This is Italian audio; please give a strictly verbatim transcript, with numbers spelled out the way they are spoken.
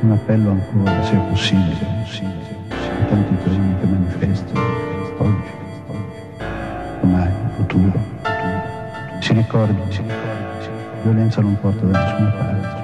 un appello ancora, se è possibile, se è possibile, a tanti giovani che manifestano oggi, domani, in futuro. Si ricordi, si ricordi, violenza non porta da nessuna parte.